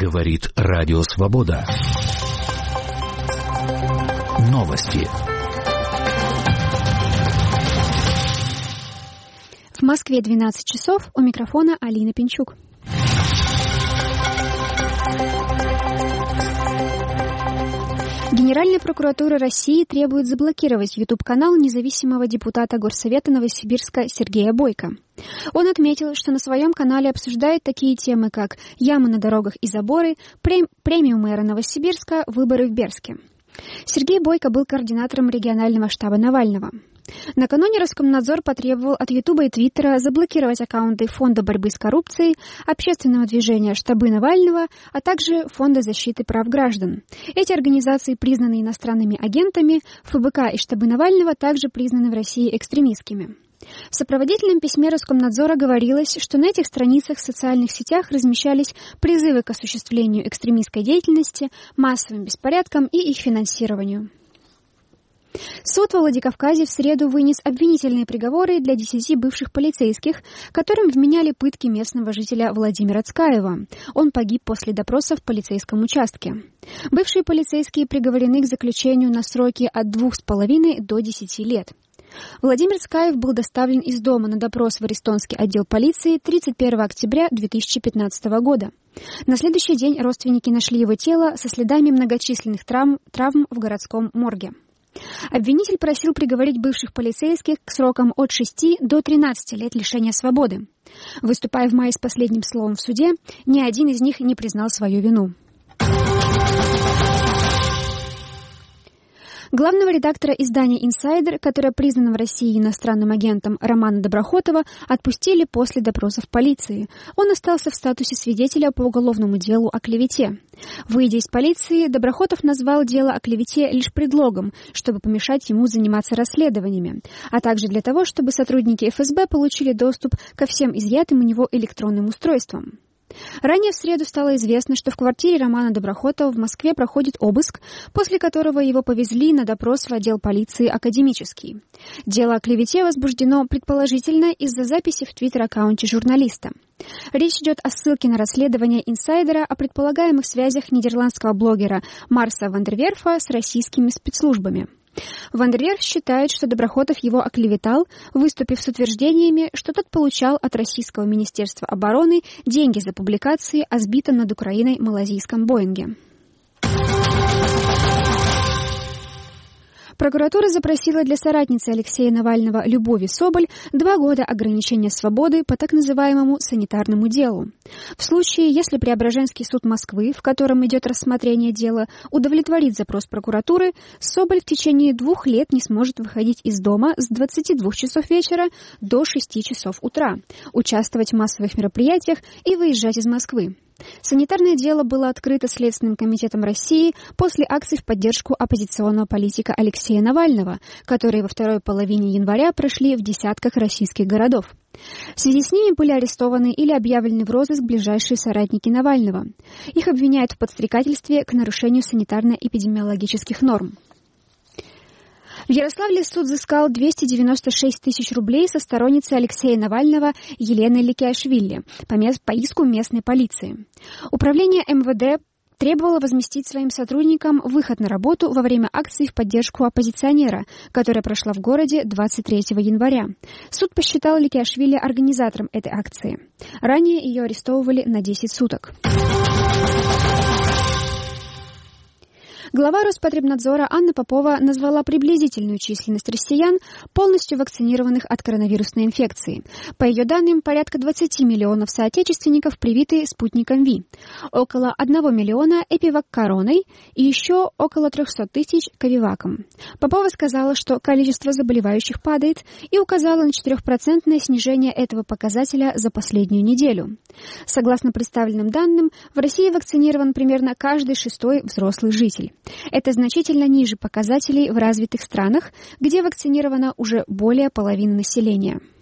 Говорит Радио Свобода. Новости. В Москве 12 часов. У микрофона Алина Пинчук. Генеральная прокуратура России требует заблокировать YouTube-канал независимого депутата Горсовета Новосибирска Сергея Бойко. Он отметил, что на своем канале обсуждает такие темы, как ямы на дорогах и заборы, премию мэра Новосибирска, выборы в Берске. Сергей Бойко был координатором регионального штаба Навального. Накануне Роскомнадзор потребовал от Ютуба и Твиттера заблокировать аккаунты Фонда борьбы с коррупцией, общественного движения «Штабы Навального», а также Фонда защиты прав граждан. Эти организации признаны иностранными агентами, ФБК и «Штабы Навального» также признаны в России экстремистскими. В сопроводительном письме Роскомнадзора говорилось, что на этих страницах в социальных сетях размещались призывы к осуществлению экстремистской деятельности, массовым беспорядкам и их финансированию. Суд во Владикавказе в среду вынес обвинительные приговоры для 10 бывших полицейских, которым вменяли пытки местного жителя Владимира Цкаева. Он погиб после допроса в полицейском участке. Бывшие полицейские приговорены к заключению на сроки от 2,5 до 10 лет. Владимир Цкаев был доставлен из дома на допрос в Арестонский отдел полиции 31 октября 2015 года. На следующий день родственники нашли его тело со следами многочисленных травм в городском морге. Обвинитель просил приговорить бывших полицейских к срокам от 6 до 13 лет лишения свободы. Выступая в мае с последним словом в суде, ни один из них не признал свою вину. Главного редактора издания «Инсайдер», которое признано в России иностранным агентом, Романа Доброхотова, отпустили после допросов полиции. Он остался в статусе свидетеля по уголовному делу о клевете. Выйдя из полиции, Доброхотов назвал дело о клевете лишь предлогом, чтобы помешать ему заниматься расследованиями, а также для того, чтобы сотрудники ФСБ получили доступ ко всем изъятым у него электронным устройствам. Ранее в среду стало известно, что в квартире Романа Доброхотова в Москве проходит обыск, после которого его повезли на допрос в отдел полиции «Академический». Дело о клевете возбуждено предположительно из-за записи в твиттер-аккаунте журналиста. Речь идет о ссылке на расследование «Инсайдера» о предполагаемых связях нидерландского блогера Марса Вандерверфа с российскими спецслужбами. Вандерверф считает, что Доброхотов его оклеветал, выступив с утверждениями, что тот получал от Российского министерства обороны деньги за публикации о сбитом над Украиной малазийском Боинге. Прокуратура запросила для соратницы Алексея Навального Любови Соболь 2 года ограничения свободы по так называемому санитарному делу. В случае, если Преображенский суд Москвы, в котором идет рассмотрение дела, удовлетворит запрос прокуратуры, Соболь в течение 2 лет не сможет выходить из дома с 22 часов вечера до 6 часов утра, участвовать в массовых мероприятиях и выезжать из Москвы. Санитарное дело было открыто Следственным комитетом России после акций в поддержку оппозиционного политика Алексея Навального, которые во второй половине января прошли в десятках российских городов. В связи с ними были арестованы или объявлены в розыск ближайшие соратники Навального. Их обвиняют в подстрекательстве к нарушению санитарно-эпидемиологических норм. В Ярославле суд взыскал 296 тысяч рублей со сторонницы Алексея Навального Елены Ликиашвили по иску местной полиции. Управление МВД требовало возместить своим сотрудникам выход на работу во время акции в поддержку оппозиционера, которая прошла в городе 23 января. Суд посчитал Ликиашвили организатором этой акции. Ранее ее арестовывали на 10 суток. Глава Роспотребнадзора Анна Попова назвала приблизительную численность россиян, полностью вакцинированных от коронавирусной инфекции. По ее данным, порядка 20 миллионов соотечественников привиты спутником ВИ, около 1 миллиона эпивак-короной и еще около 300 тысяч ковиваком. Попова сказала, что количество заболевающих падает, и указала на 4% снижение этого показателя за последнюю неделю. Согласно представленным данным, в России вакцинирован примерно каждый 6-й взрослый житель. Это значительно ниже показателей в развитых странах, где вакцинировано уже более половины населения.